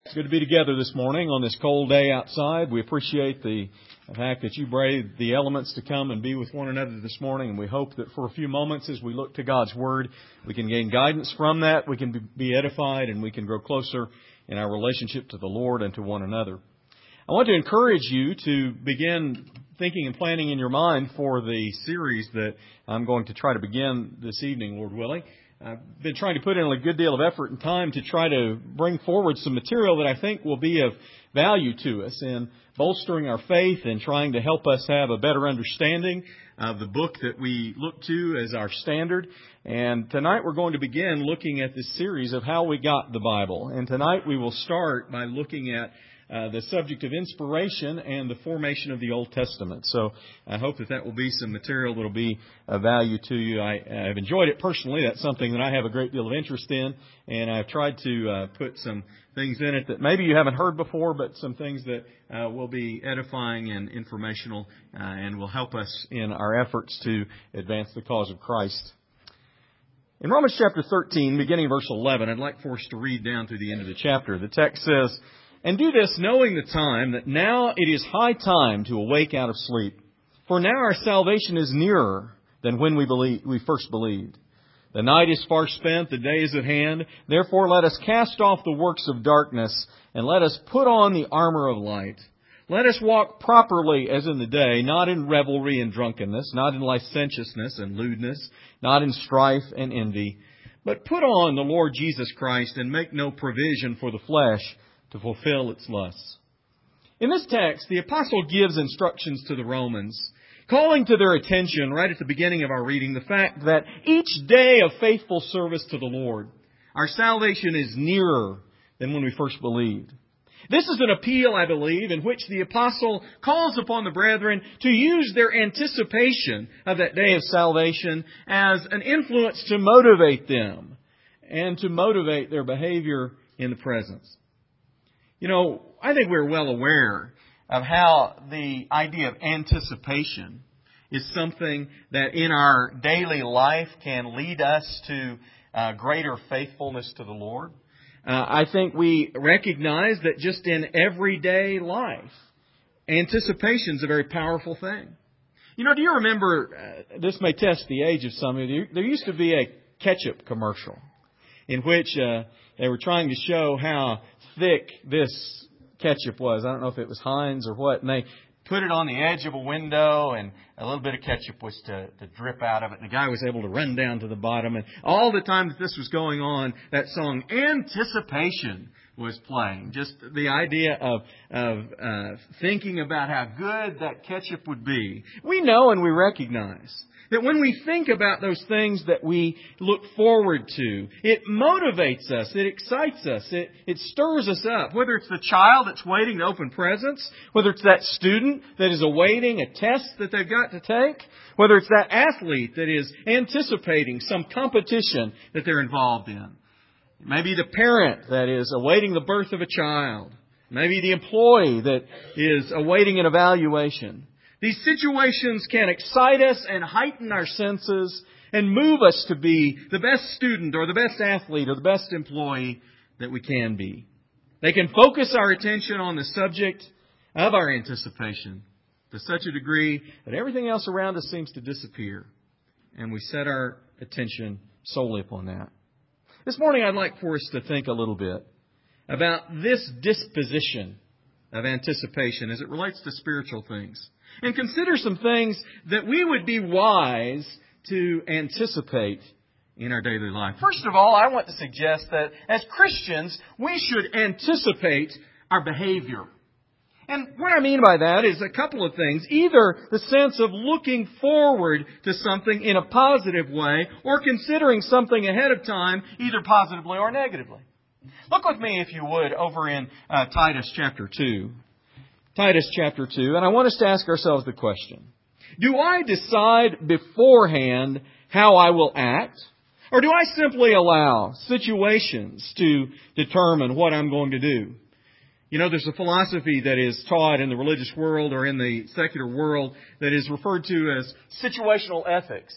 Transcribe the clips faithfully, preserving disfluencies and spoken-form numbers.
It's good to be together this morning on this cold day outside. We appreciate the fact that you braved the elements to come and be with one another this morning. And we hope that for a few moments as we look to God's Word, we can gain guidance from that, we can be edified, and we can grow closer in our relationship to the Lord and to one another. I want to encourage you to begin thinking and planning in your mind for the series that I'm going to try to begin this evening, Lord willing. I've been trying to put in a good deal of effort and time to try to bring forward some material that I think will be of value to us in bolstering our faith and trying to help us have a better understanding of the book that we look to as our standard. And tonight we're going to begin looking at this series of how we got the Bible. And tonight we will start by looking at Uh, the subject of inspiration and the formation of the Old Testament. So I hope that that will be some material that will be of value to you. I, I've enjoyed it personally. That's something that I have a great deal of interest in, and I've tried to uh, put some things in it that maybe you haven't heard before, but some things that uh, will be edifying and informational uh, and will help us in our efforts to advance the cause of Christ. In Romans chapter thirteen, beginning verse eleven, I'd like for us to read down to the end of the chapter. The text says, "And do this knowing the time, that now it is high time to awake out of sleep. For now our salvation is nearer than when we believe, we first believed. The night is far spent, the day is at hand. Therefore let us cast off the works of darkness, and let us put on the armor of light. Let us walk properly as in the day, not in revelry and drunkenness, not in licentiousness and lewdness, not in strife and envy. But put on the Lord Jesus Christ, and make no provision for the flesh to fulfill its lusts." In this text, the apostle gives instructions to the Romans, calling to their attention right at the beginning of our reading the fact that each day of faithful service to the Lord, our salvation is nearer than when we first believed. This is an appeal, I believe, in which the apostle calls upon the brethren to use their anticipation of that day of salvation as an influence to motivate them and to motivate their behavior in the presence. You know, I think we're well aware of how the idea of anticipation is something that in our daily life can lead us to uh, greater faithfulness to the Lord. Uh, I think we recognize that just in everyday life, anticipation is a very powerful thing. You know, do you remember, uh, this may test the age of some of you, there used to be a ketchup commercial in which uh, they were trying to show how thick this ketchup was. I don't know if it was Heinz or what. And they put it on the edge of a window, and a little bit of ketchup was to, to drip out of it. And the guy was able to run down to the bottom. And all the time that this was going on, that song Anticipation was playing. Just the idea of, of uh, thinking about how good that ketchup would be. We know and we recognize that when we think about those things that we look forward to, it motivates us, it excites us, it, it stirs us up. Whether it's the child that's waiting to open presents, whether it's that student that is awaiting a test that they've got to take, whether it's that athlete that is anticipating some competition that they're involved in. Maybe the parent that is awaiting the birth of a child. Maybe the employee that is awaiting an evaluation. These situations can excite us and heighten our senses and move us to be the best student or the best athlete or the best employee that we can be. They can focus our attention on the subject of our anticipation to such a degree that everything else around us seems to disappear, and we set our attention solely upon that. This morning I'd like for us to think a little bit about this disposition of anticipation as it relates to spiritual things. And consider some things that we would be wise to anticipate in our daily life. First of all, I want to suggest that as Christians, we should anticipate our behavior. And what I mean by that is a couple of things. Either the sense of looking forward to something in a positive way, or considering something ahead of time, either positively or negatively. Look with me, if you would, over in uh, Titus chapter two. Titus chapter two, and I want us to ask ourselves the question, do I decide beforehand how I will act? Or do I simply allow situations to determine what I'm going to do? You know, there's a philosophy that is taught in the religious world or in the secular world that is referred to as situational ethics.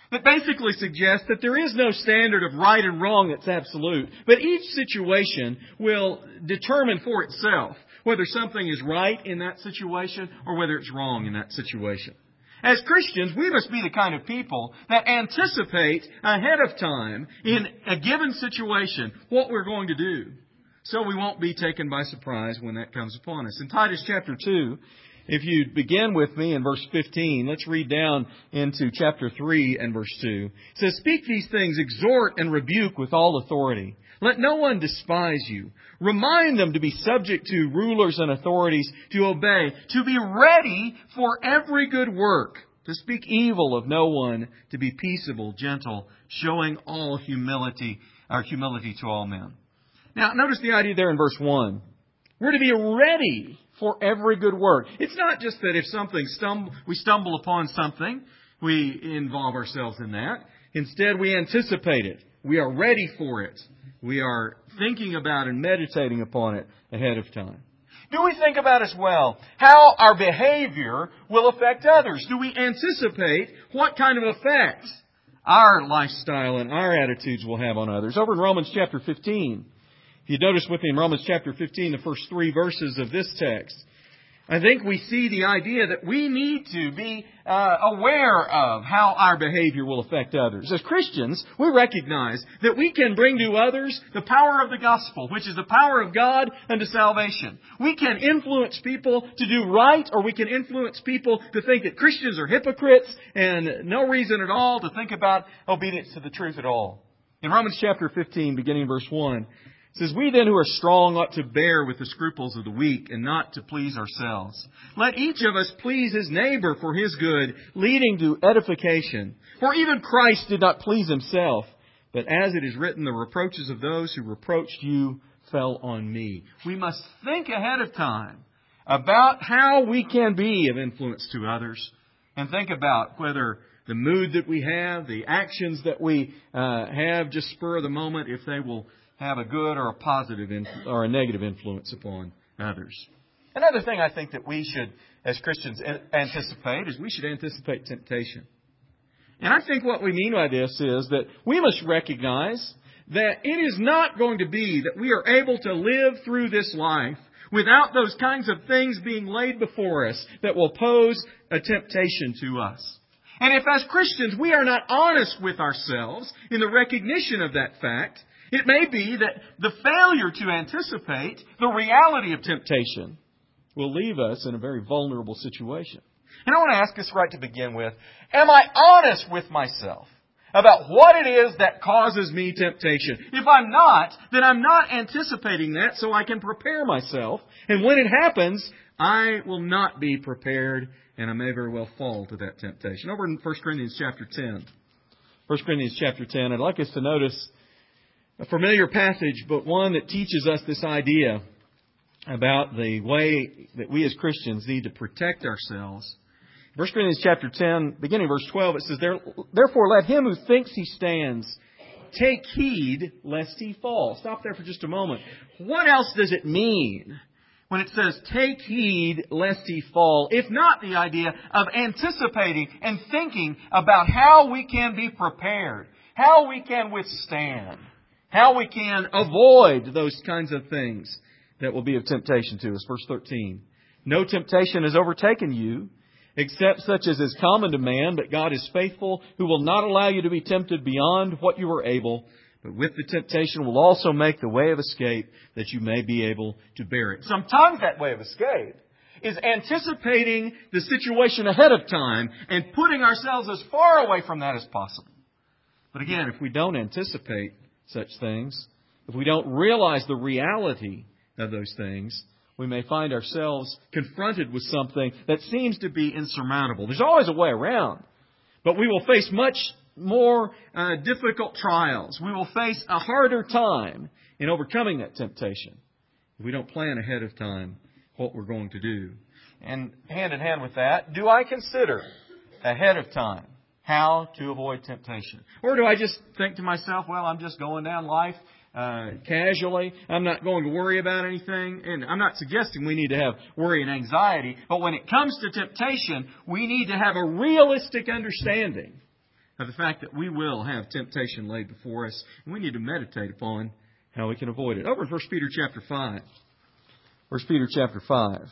that basically suggests that there is no standard of right and wrong that's absolute, but each situation will determine for itself whether something is right in that situation or whether it's wrong in that situation. As Christians, we must be the kind of people that anticipate ahead of time in a given situation what we're going to do, so we won't be taken by surprise when that comes upon us. In Titus chapter two, if you begin with me in verse fifteen, let's read down into chapter three and verse two. It says, "Speak these things, exhort and rebuke with all authority. Let no one despise you. Remind them to be subject to rulers and authorities, to obey, to be ready for every good work, to speak evil of no one, to be peaceable, gentle, showing all humility, or humility to all men." Now, notice the idea there in verse one. We're to be ready for every good work. It's not just that if something stumble, we stumble upon something, we involve ourselves in that. Instead, we anticipate it. We are ready for it. We are thinking about and meditating upon it ahead of time. Do we think about as well how our behavior will affect others? Do we anticipate what kind of effect our lifestyle and our attitudes will have on others? Over in Romans chapter fifteen, if you notice with me in Romans chapter fifteen, the first three verses of this text, I think we see the idea that we need to be uh, aware of how our behavior will affect others. As Christians, we recognize that we can bring to others the power of the gospel, which is the power of God unto salvation. We can influence people to do right, or we can influence people to think that Christians are hypocrites and no reason at all to think about obedience to the truth at all. In Romans chapter fifteen, beginning in verse one, it says, "We then who are strong ought to bear with the scruples of the weak and not to please ourselves. Let each of us please his neighbor for his good, leading to edification. For even Christ did not please himself, but as it is written, the reproaches of those who reproached you fell on me." We must think ahead of time about how we can be of influence to others, and think about whether the mood that we have, the actions that we uh, have just spur of the moment, if they will have a good or a positive influ- or a negative influence upon others. Another thing I think that we should, as Christians, anticipate is we should anticipate temptation. And I think what we mean by this is that we must recognize that it is not going to be that we are able to live through this life without those kinds of things being laid before us that will pose a temptation to us. And if as Christians we are not honest with ourselves in the recognition of that fact, it may be that the failure to anticipate the reality of temptation will leave us in a very vulnerable situation. And I want to ask us right to begin with, am I honest with myself about what it is that causes me temptation? If I'm not, then I'm not anticipating that so I can prepare myself. And when it happens, I will not be prepared, and I may very well fall to that temptation. Over in First Corinthians chapter ten. First Corinthians chapter ten, I'd like us to notice a familiar passage, but one that teaches us this idea about the way that we as Christians need to protect ourselves. First Corinthians chapter ten, beginning verse twelve, it says, "Therefore let him who thinks he stands take heed lest he fall." Stop there for just a moment. What else does it mean when it says, "Take heed lest he fall," if not the idea of anticipating and thinking about how we can be prepared, how we can withstand, how we can avoid those kinds of things that will be of temptation to us. Verse thirteen, "No temptation has overtaken you, except such as is common to man, but God is faithful, who will not allow you to be tempted beyond what you are able, but with the temptation will also make the way of escape, that you may be able to bear it." Sometimes that way of escape is anticipating the situation ahead of time and putting ourselves as far away from that as possible. But again, if we don't anticipate such things, if we don't realize the reality of those things, we may find ourselves confronted with something that seems to be insurmountable. There's always a way around, but we will face much more uh, difficult trials. We will face a harder time in overcoming that temptation if we don't plan ahead of time what we're going to do. And hand in hand with that, do I consider ahead of time how to avoid temptation? Or do I just think to myself, well, I'm just going down life uh, casually. I'm not going to worry about anything. And I'm not suggesting we need to have worry and anxiety. But when it comes to temptation, we need to have a realistic understanding of the fact that we will have temptation laid before us, and we need to meditate upon how we can avoid it. Over in First Peter chapter five. First Peter chapter five.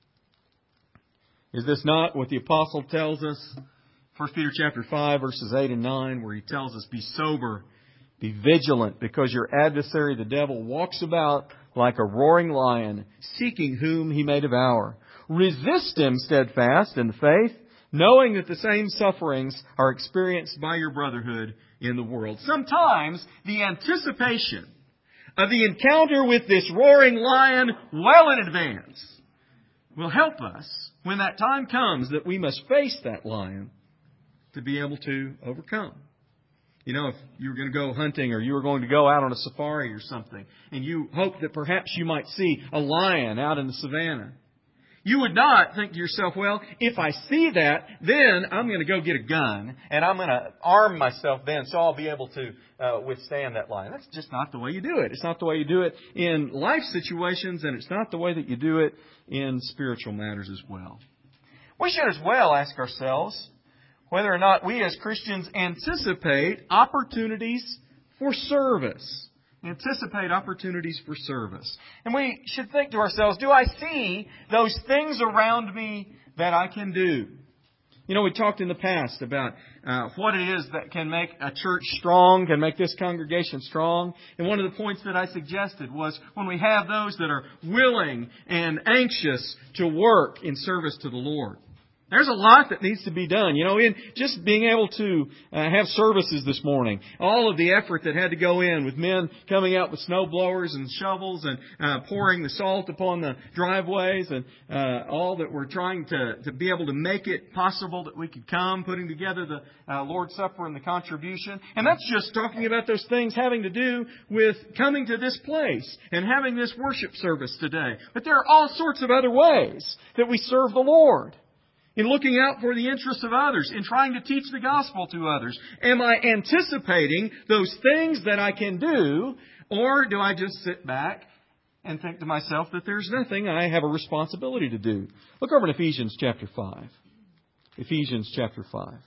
Is this not what the apostle tells us? First Peter chapter five, verses eight and nine, where he tells us, be sober, be vigilant, because your adversary, the devil, walks about like a roaring lion, seeking whom he may devour. Resist him steadfast in the faith, knowing that the same sufferings are experienced by your brotherhood in the world. Sometimes the anticipation of the encounter with this roaring lion well in advance will help us when that time comes that we must face that lion to be able to overcome. You know, if you were going to go hunting or you were going to go out on a safari or something, and you hoped that perhaps you might see a lion out in the savannah, you would not think to yourself, well, if I see that, then I'm going to go get a gun and I'm going to arm myself then so I'll be able to uh, withstand that lion. That's just not the way you do it. It's not the way you do it in life situations, and it's not the way that you do it in spiritual matters as well. We should as well ask ourselves whether or not we as Christians anticipate opportunities for service. Anticipate opportunities for service. And we should think to ourselves, do I see those things around me that I can do? You know, we talked in the past about uh, what it is that can make a church strong, can make this congregation strong. And one of the points that I suggested was when we have those that are willing and anxious to work in service to the Lord. There's a lot that needs to be done. You know, in just being able to uh, have services this morning, all of the effort that had to go in with men coming out with snow blowers and shovels and uh, pouring the salt upon the driveways, and uh, all that we're trying to, to be able to make it possible that we could come, putting together the uh, Lord's Supper and the contribution. And that's just talking about those things having to do with coming to this place and having this worship service today. But there are all sorts of other ways that we serve the Lord. In looking out for the interests of others, in trying to teach the gospel to others. Am I anticipating those things that I can do, or do I just sit back and think to myself that there's nothing I have a responsibility to do? Look over in Ephesians chapter five. Ephesians chapter five.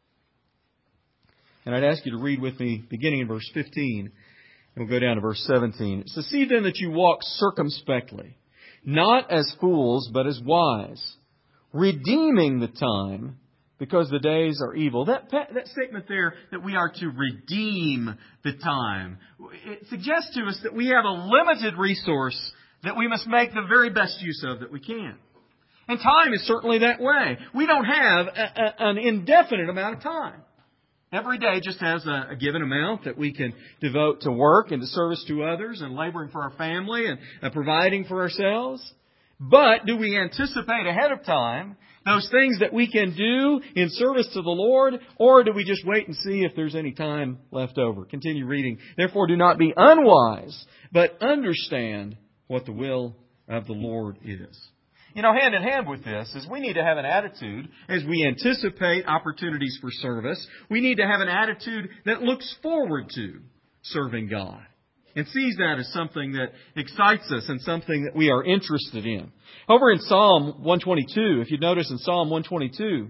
And I'd ask you to read with me beginning in verse fifteen, and we'll go down to verse seventeen. It says, see then that you walk circumspectly, not as fools, but as wise, redeeming the time, because the days are evil. That that statement there, that we are to redeem the time, it suggests to us that we have a limited resource that we must make the very best use of that we can. And time is certainly that way. We don't have a, a, an indefinite amount of time. Every day just has a, a given amount that we can devote to work and to service to others and laboring for our family and uh, providing for ourselves. But do we anticipate ahead of time those things that we can do in service to the Lord, or do we just wait and see if there's any time left over? Continue reading. Therefore, do not be unwise, but understand what the will of the Lord is. You know, hand in hand with this is we need to have an attitude as we anticipate opportunities for service. We need to have an attitude that looks forward to serving God and sees that as something that excites us and something that we are interested in. Over in Psalm one twenty-two, if you notice in Psalm one twenty-two,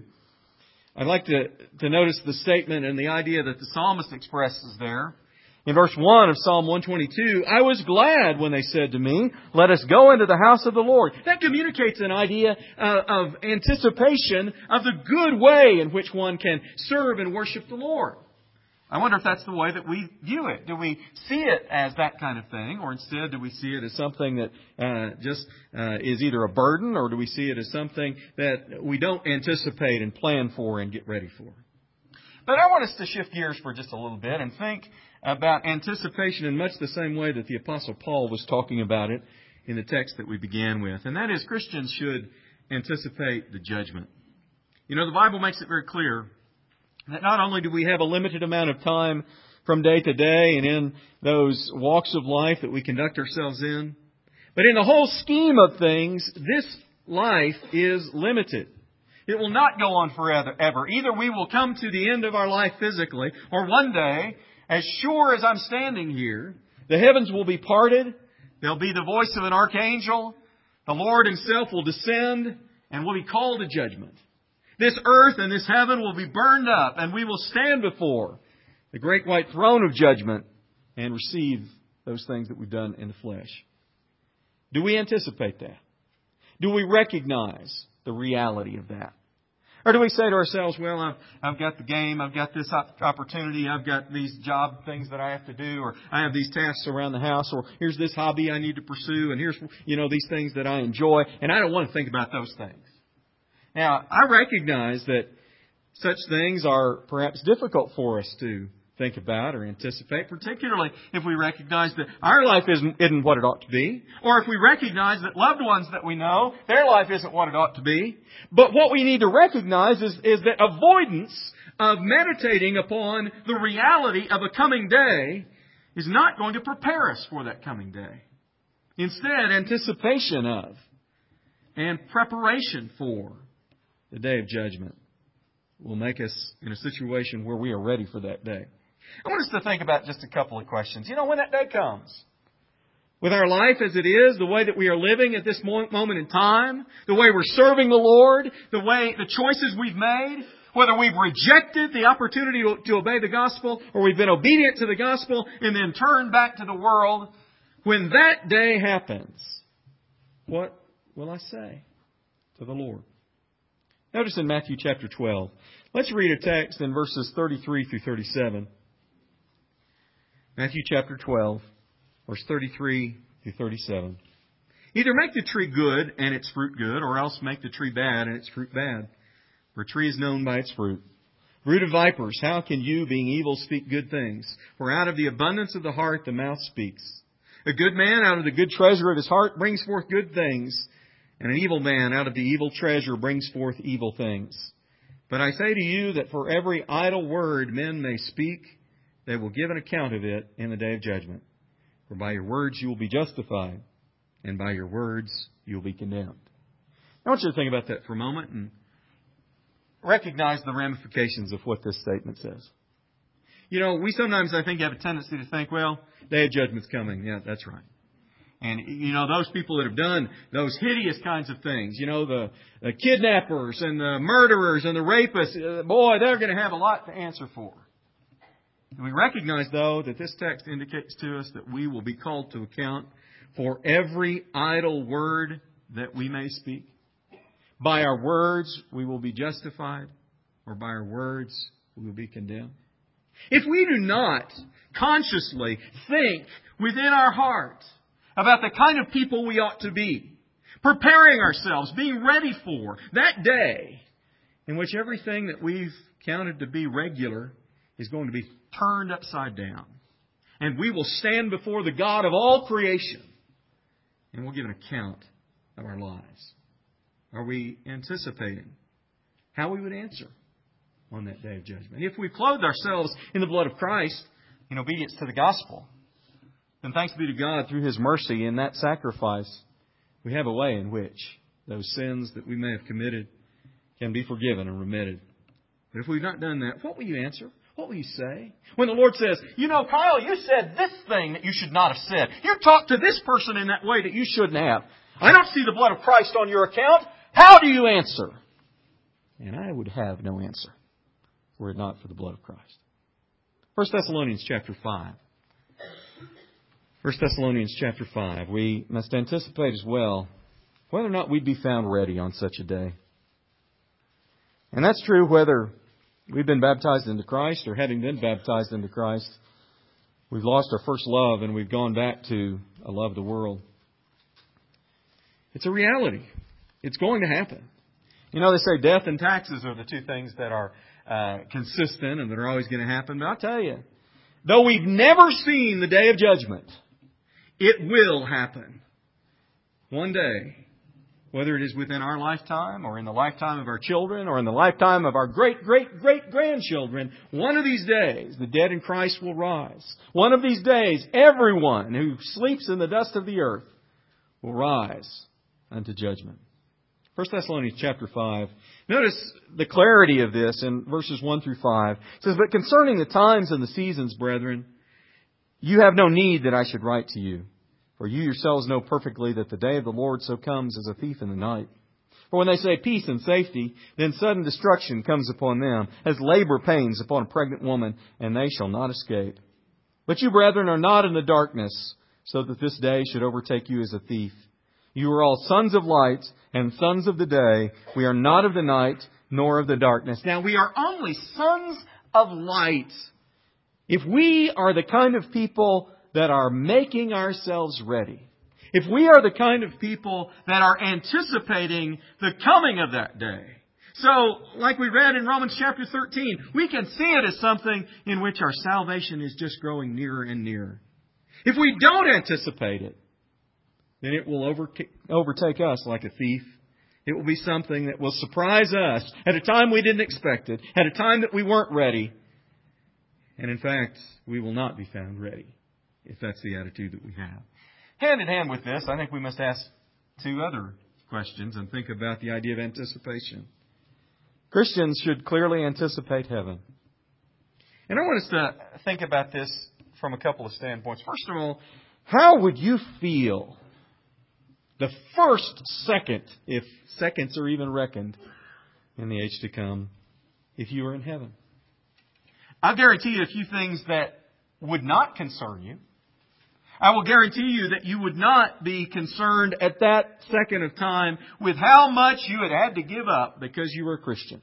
I'd like to, to notice the statement and the idea that the psalmist expresses there. In verse one of Psalm one twenty-two, I was glad when they said to me, let us go into the house of the Lord. That communicates an idea uh, of anticipation of the good way in which one can serve and worship the Lord. I wonder if that's the way that we view it. Do we see it as that kind of thing, or instead do we see it as something that uh, just uh, is either a burden, or do we see it as something that we don't anticipate and plan for and get ready for? But I want us to shift gears for just a little bit and think about anticipation in much the same way that the Apostle Paul was talking about it in the text that we began with. And that is, Christians should anticipate the judgment. You know, the Bible makes it very clear that not only do we have a limited amount of time from day to day and in those walks of life that we conduct ourselves in, but in the whole scheme of things, this life is limited. It will not go on forever, ever. Either we will come to the end of our life physically, or one day, as sure as I'm standing here, the heavens will be parted, there'll be the voice of an archangel, the Lord Himself will descend, and we'll be called to judgment. this earth and this heaven will be burned up, and we will stand before the great white throne of judgment and receive those things that we've done in the flesh. Do we anticipate that? Do we recognize the reality of that? Or do we say to ourselves, well, I've, I've got the game, I've got this opportunity, I've got these job things that I have to do, or I have these tasks around the house, or here's this hobby I need to pursue, and here's, you know, these things that I enjoy, and I don't want to think about those things. Now, I recognize that such things are perhaps difficult for us to think about or anticipate, particularly if we recognize that our life isn't, isn't what it ought to be, or if we recognize that loved ones that we know, their life isn't what it ought to be. But what we need to recognize is, is that avoidance of meditating upon the reality of a coming day is not going to prepare us for that coming day. Instead, anticipation of and preparation for the day of judgment will make us in a situation where we are ready for that day. I want us to think about just a couple of questions. You know, when that day comes, with our life as it is, the way that we are living at this moment in time, the way we're serving the Lord, the way, the choices we've made, whether we've rejected the opportunity to, to obey the gospel or we've been obedient to the gospel and then turned back to the world, when that day happens, what will I say to the Lord? Notice in Matthew chapter twelve, let's read a text in verses thirty-three through thirty-seven. Matthew chapter twelve, verse thirty-three through thirty-seven. Either make the tree good and its fruit good, or else make the tree bad and its fruit bad. For a tree is known by its fruit. Brood of vipers, how can you, being evil, speak good things? For out of the abundance of the heart the mouth speaks. A good man out of the good treasure of his heart brings forth good things, and an evil man out of the evil treasure brings forth evil things. But I say to you that for every idle word men may speak, they will give an account of it in the day of judgment. For by your words you will be justified, and by your words you will be condemned. I want you to think about that for a moment and recognize the ramifications of what this statement says. You know, we sometimes, I think, have a tendency to think, well, day of judgment's coming. Yeah, that's right. And, you know, those people that have done those hideous kinds of things, you know, the, the kidnappers and the murderers and the rapists, uh, boy, they're going to have a lot to answer for. And we recognize, though, that this text indicates to us that we will be called to account for every idle word that we may speak. By our words, we will be justified, or by our words, we will be condemned. If we do not consciously think within our heart about the kind of people we ought to be, preparing ourselves, being ready for that day in which everything that we've counted to be regular is going to be turned upside down. And we will stand before the God of all creation and we'll give an account of our lives. Are we anticipating how we would answer on that day of judgment? If we've clothed ourselves in the blood of Christ in obedience to the gospel, then thanks be to God through His mercy in that sacrifice, we have a way in which those sins that we may have committed can be forgiven and remitted. But if we've not done that, what will you answer? What will you say? When the Lord says, you know, Kyle, you said this thing that you should not have said. You talked to this person in that way that you shouldn't have. I don't see the blood of Christ on your account. How do you answer? And I would have no answer were it not for the blood of Christ. First Thessalonians chapter five. First Thessalonians chapter five. We must anticipate as well whether or not we'd be found ready on such a day. And that's true whether we've been baptized into Christ or having been baptized into Christ, we've lost our first love and we've gone back to a love of the world. It's a reality. It's going to happen. You know, they say death and taxes are the two things that are uh, consistent and that are always going to happen. But I'll tell you, though we've never seen the day of judgment, it will happen. One day, whether it is within our lifetime or in the lifetime of our children or in the lifetime of our great, great, great grandchildren, one of these days the dead in Christ will rise. One of these days, everyone who sleeps in the dust of the earth will rise unto judgment. First Thessalonians chapter five. Notice the clarity of this in verses one through five. It says, but concerning the times and the seasons, brethren, you have no need that I should write to you. For you yourselves know perfectly that the day of the Lord so comes as a thief in the night. For when they say peace and safety, then sudden destruction comes upon them, as labor pains upon a pregnant woman, and they shall not escape. But you, brethren, are not in the darkness, so that this day should overtake you as a thief. You are all sons of light and sons of the day. We are not of the night, nor of the darkness. Now, we are only sons of light if we are the kind of people that are making ourselves ready. If we are the kind of people that are anticipating the coming of that day. So, like we read in Romans chapter thirteen, we can see it as something in which our salvation is just growing nearer and nearer. If we don't anticipate it, then it will overtake, overtake us like a thief. It will be something that will surprise us at a time we didn't expect it, at a time that we weren't ready. And in fact, we will not be found ready if that's the attitude that we have. Hand in hand with this, I think we must ask two other questions and think about the idea of anticipation. Christians should clearly anticipate heaven. And I want us to think about this from a couple of standpoints. First of all, how would you feel the first second, if seconds are even reckoned in the age to come, if you were in heaven? I'll guarantee you a few things that would not concern you. I will guarantee you that you would not be concerned at that second of time with how much you had had to give up because you were a Christian.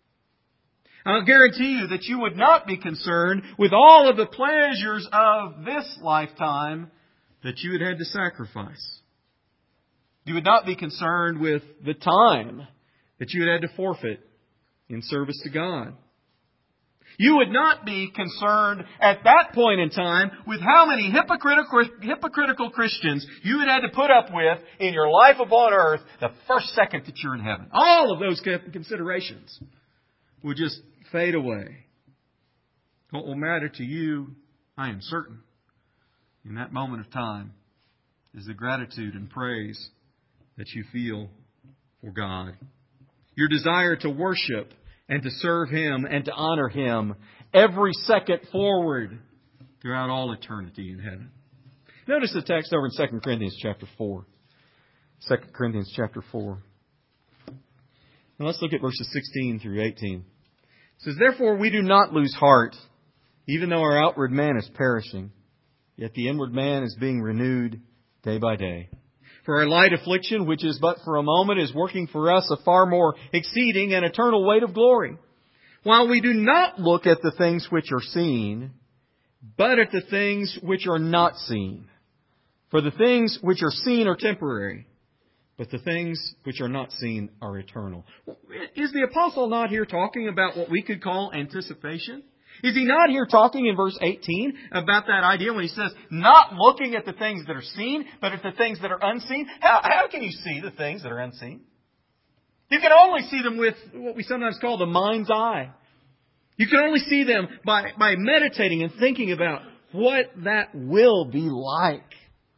I'll guarantee you that you would not be concerned with all of the pleasures of this lifetime that you had had to sacrifice. You would not be concerned with the time that you had had to forfeit in service to God. You would not be concerned at that point in time with how many hypocritical, hypocritical Christians you had had to put up with in your life upon earth the first second that you're in heaven. All of those considerations would just fade away. What will matter to you, I am certain, in that moment of time is the gratitude and praise that you feel for God. Your desire to worship and to serve Him and to honor Him every second forward throughout all eternity in heaven. Notice the text over in Second Corinthians chapter four. Second Corinthians chapter four. Now let's look at verses sixteen through eighteen. It says, "Therefore we do not lose heart, even though our outward man is perishing, yet the inward man is being renewed day by day. For our light affliction, which is but for a moment, is working for us a far more exceeding and eternal weight of glory. While we do not look at the things which are seen, but at the things which are not seen. For the things which are seen are temporary, but the things which are not seen are eternal." Is the apostle not here talking about what we could call anticipation? Is he not here talking in verse eighteen about that idea when he says, not looking at the things that are seen, but at the things that are unseen? How, how can you see the things that are unseen? You can only see them with what we sometimes call the mind's eye. You can only see them by, by meditating and thinking about what that will be like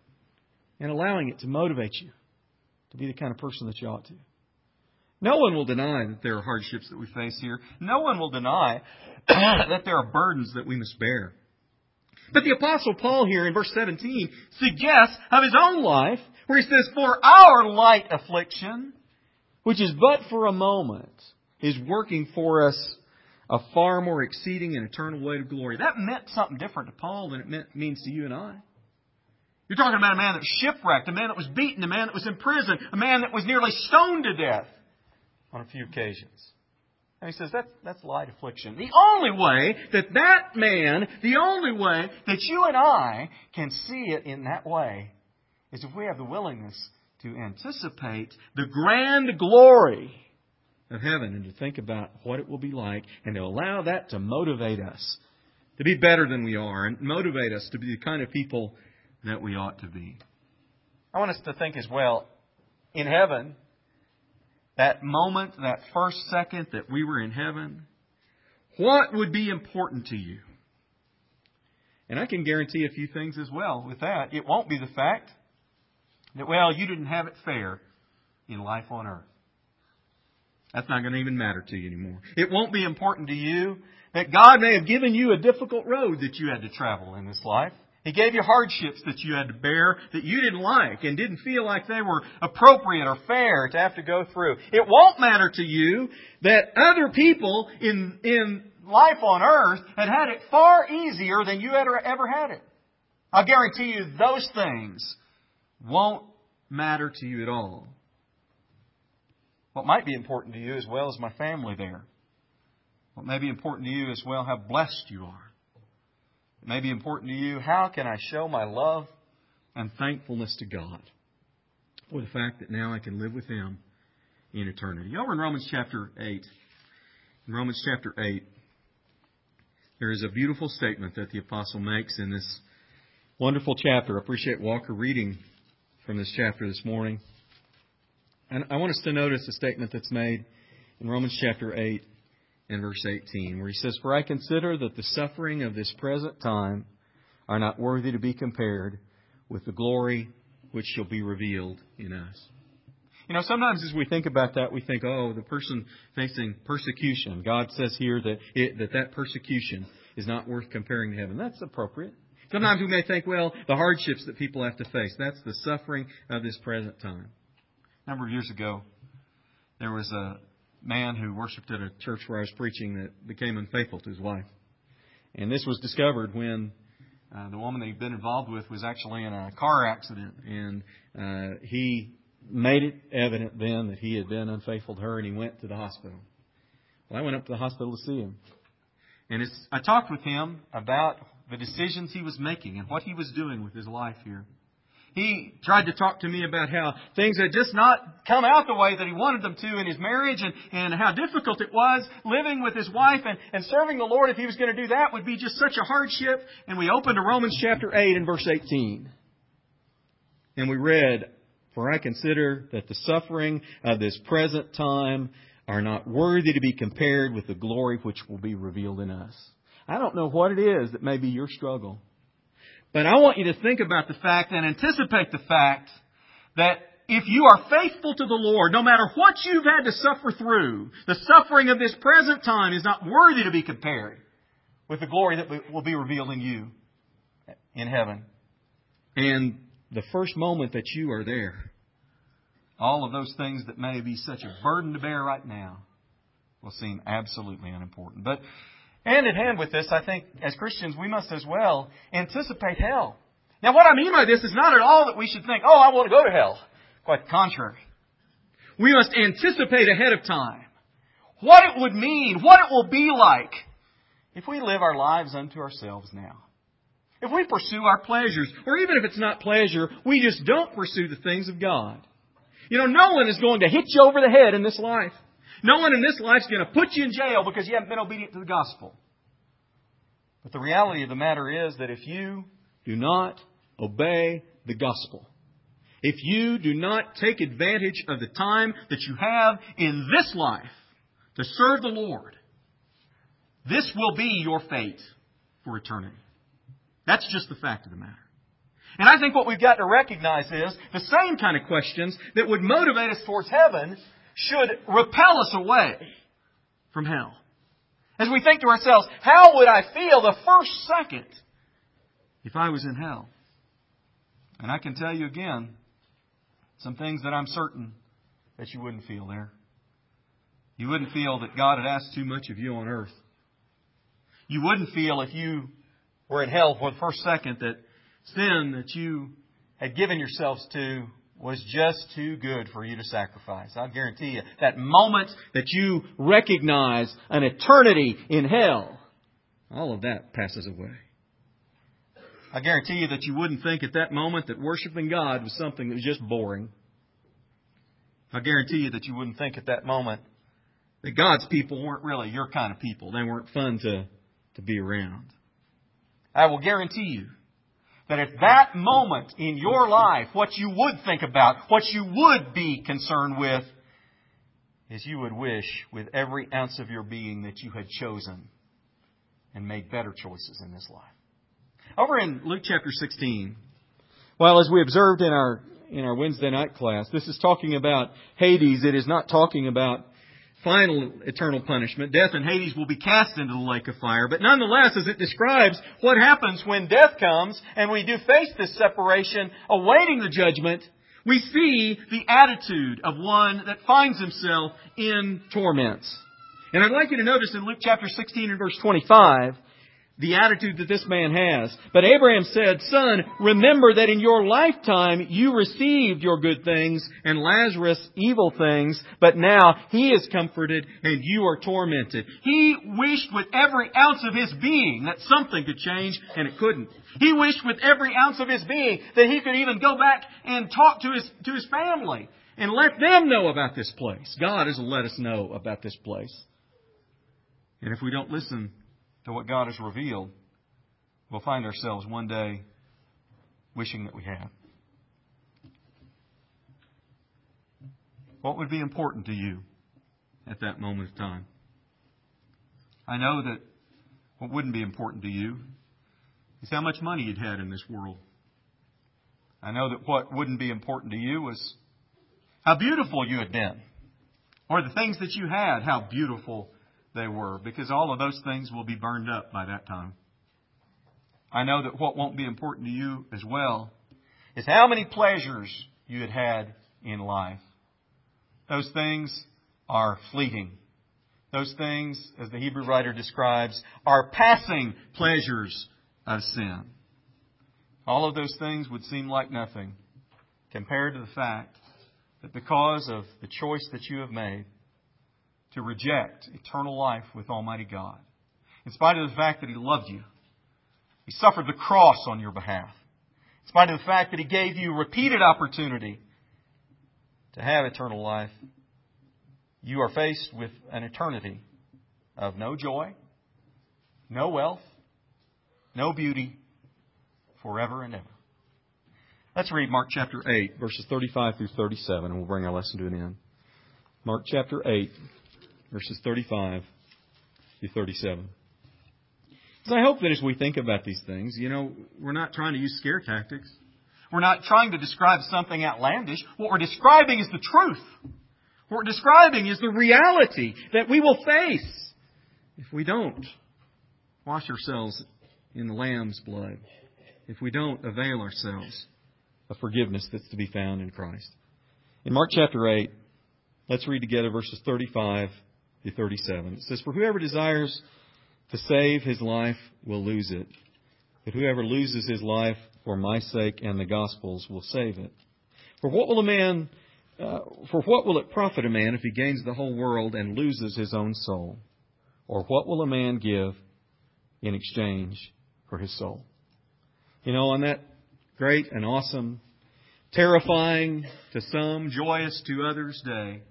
and allowing it to motivate you to be the kind of person that you ought to. No one will deny that there are hardships that we face here. No one will deny that there are burdens that we must bear. But the Apostle Paul here in verse seventeen suggests of his own life, where he says, "For our light affliction, which is but for a moment, is working for us a far more exceeding and eternal weight of glory." That meant something different to Paul than it meant, means to you and I. You're talking about a man that was shipwrecked, a man that was beaten, a man that was in prison, a man that was nearly stoned to death on a few occasions. And he says that's, that's light affliction. The only way that that man, the only way that you and I can see it in that way is if we have the willingness to anticipate the grand glory of heaven and to think about what it will be like and to allow that to motivate us to be better than we are and motivate us to be the kind of people that we ought to be. I want us to think as well, in heaven, that moment, that first second that we were in heaven, what would be important to you? And I can guarantee a few things as well with that. It won't be the fact that, well, you didn't have it fair in life on earth. That's not going to even matter to you anymore. It won't be important to you that God may have given you a difficult road that you had to travel in this life. He gave you hardships that you had to bear that you didn't like and didn't feel like they were appropriate or fair to have to go through. It won't matter to you that other people in, in life on earth had had it far easier than you ever, ever had it. I'll guarantee you those things won't matter to you at all. What might be important to you as well is my family there. What may be important to you as well, how blessed you are. It may be important to you, how can I show my love and thankfulness to God for the fact that now I can live with Him in eternity. Over in Romans chapter eight, in Romans chapter eight, there is a beautiful statement that the apostle makes in this wonderful chapter. I appreciate Walker reading from this chapter this morning. And I want us to notice a statement that's made in Romans chapter eight and verse eighteen, where he says, "For I consider that the suffering of this present time are not worthy to be compared with the glory which shall be revealed in us." You know, sometimes as we think about that, we think, oh, the person facing persecution. God says here that it, that, that persecution is not worth comparing to heaven. That's appropriate. Sometimes we may think, well, the hardships that people have to face, that's the suffering of this present time. A number of years ago, there was a man who worshipped at a church where I was preaching that became unfaithful to his wife. And this was discovered when uh, the woman that he'd been involved with was actually in a car accident. And uh, he made it evident then that he had been unfaithful to her, and he went to the hospital. Well, I went up to the hospital to see him. And it's, I talked with him about the decisions he was making and what he was doing with his life here. He tried to talk to me about how things had just not come out the way that he wanted them to in his marriage, and, and how difficult it was living with his wife and, and serving the Lord. If he was going to do that, would be just such a hardship. And we opened to Romans chapter eight and verse eighteen. And we read, "For I consider that the suffering of this present time are not worthy to be compared with the glory which will be revealed in us." I don't know what it is that may be your struggle. But I want you to think about the fact and anticipate the fact that if you are faithful to the Lord, no matter what you've had to suffer through, the suffering of this present time is not worthy to be compared with the glory that will be revealed in you in heaven. And the first moment that you are there, all of those things that may be such a burden to bear right now will seem absolutely unimportant. But hand in hand with this, I think, as Christians, we must as well anticipate hell. Now, what I mean by this is not at all that we should think, oh, I want to go to hell. Quite the contrary. We must anticipate ahead of time what it would mean, what it will be like if we live our lives unto ourselves now. If we pursue our pleasures, or even if it's not pleasure, we just don't pursue the things of God. You know, no one is going to hit you over the head in this life. No one in this life is going to put you in jail because you haven't been obedient to the gospel. But the reality of the matter is that if you do not obey the gospel, if you do not take advantage of the time that you have in this life to serve the Lord, this will be your fate for eternity. That's just the fact of the matter. And I think what we've got to recognize is the same kind of questions that would motivate us towards heaven should repel us away from hell. As we think to ourselves, how would I feel the first second if I was in hell? And I can tell you again, some things that I'm certain that you wouldn't feel there. You wouldn't feel that God had asked too much of you on earth. You wouldn't feel if you were in hell for the first second that sin that you had given yourselves to was just too good for you to sacrifice. I guarantee you, that moment that you recognize an eternity in hell, all of that passes away. I guarantee you that you wouldn't think at that moment that worshiping God was something that was just boring. I guarantee you that you wouldn't think at that moment that God's people weren't really your kind of people. They weren't fun to, to be around. I will guarantee you that at that moment in your life, what you would think about, what you would be concerned with, is you would wish with every ounce of your being that you had chosen and made better choices in this life. Over in Luke chapter sixteen, well, as we observed in our in our Wednesday night class, this is talking about Hades. It is not talking about final eternal punishment. Death and Hades will be cast into the lake of fire. But nonetheless, as it describes what happens when death comes and we do face this separation, awaiting the judgment, we see the attitude of one that finds himself in torments. And I'd like you to notice in Luke chapter sixteen and verse twenty-five, the attitude that this man has. But Abraham said, "Son, remember that in your lifetime you received your good things and Lazarus evil things, but now he is comforted and you are tormented." He wished with every ounce of his being that something could change, and it couldn't. He wished with every ounce of his being that he could even go back and talk to his, to his family and let them know about this place. God has let us know about this place. And if we don't listen to what God has revealed, we'll find ourselves one day wishing that we had. What would be important to you at that moment of time? I know that what wouldn't be important to you is how much money you'd had in this world. I know that what wouldn't be important to you was how beautiful you had been, or the things that you had, how beautiful they were, because all of those things will be burned up by that time. I know that what won't be important to you as well is how many pleasures you had had in life. Those things are fleeting. Those things, as the Hebrew writer describes, are passing pleasures of sin. All of those things would seem like nothing compared to the fact that because of the choice that you have made to reject eternal life with Almighty God, in spite of the fact that He loved you, He suffered the cross on your behalf, in spite of the fact that He gave you repeated opportunity to have eternal life, you are faced with an eternity of no joy, no wealth, no beauty, forever and ever. Let's read Mark chapter eight, verses thirty-five through thirty-seven, and we'll bring our lesson to an end. Mark chapter eight, verses thirty-five through thirty-seven. So I hope that as we think about these things, you know, we're not trying to use scare tactics. We're not trying to describe something outlandish. What we're describing is the truth. What we're describing is the reality that we will face if we don't wash ourselves in the Lamb's blood, if we don't avail ourselves of forgiveness that's to be found in Christ. In Mark chapter eight, let's read together verses thirty-five through thirty-seven. It says, "For whoever desires to save his life will lose it, but whoever loses his life for my sake and the gospel's will save it. For what will a man, uh, for what will it profit a man if he gains the whole world and loses his own soul? Or what will a man give in exchange for his soul?" You know, on that great and awesome, terrifying to some, joyous to others day,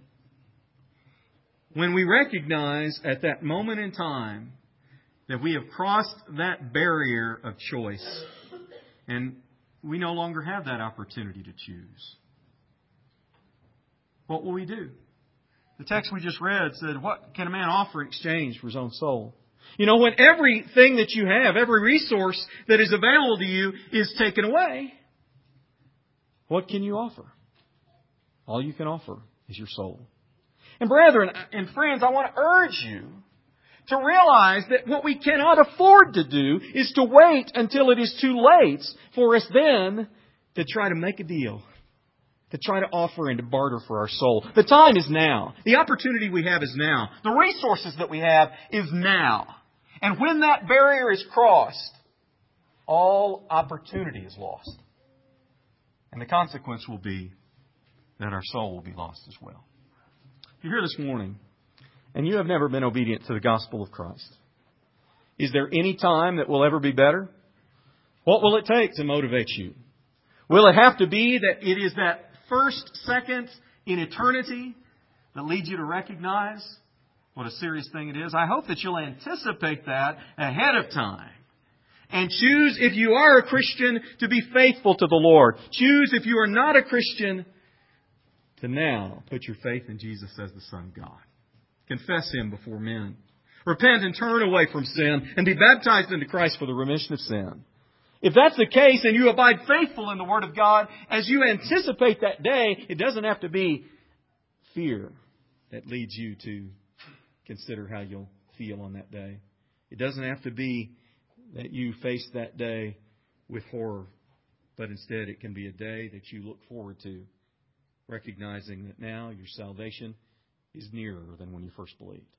when we recognize at that moment in time that we have crossed that barrier of choice and we no longer have that opportunity to choose, what will we do? The text we just read said, what can a man offer in exchange for his own soul? You know, when everything that you have, every resource that is available to you is taken away, what can you offer? All you can offer is your soul. And brethren and friends, I want to urge you to realize that what we cannot afford to do is to wait until it is too late for us then to try to make a deal, to try to offer and to barter for our soul. The time is now. The opportunity we have is now. The resources that we have is now. And when that barrier is crossed, all opportunity is lost. And the consequence will be that our soul will be lost as well. If you're here this morning and you have never been obedient to the gospel of Christ, is there any time that will ever be better? What will it take to motivate you? Will it have to be that it is that first second in eternity that leads you to recognize what a serious thing it is? I hope that you'll anticipate that ahead of time and choose, if you are a Christian, to be faithful to the Lord. Choose, if you are not a Christian, to now put your faith in Jesus as the Son of God. Confess Him before men. Repent and turn away from sin and be baptized into Christ for the remission of sin. If that's the case and you abide faithful in the Word of God, as you anticipate that day, it doesn't have to be fear that leads you to consider how you'll feel on that day. It doesn't have to be that you face that day with horror, but instead it can be a day that you look forward to, recognizing that now your salvation is nearer than when you first believed.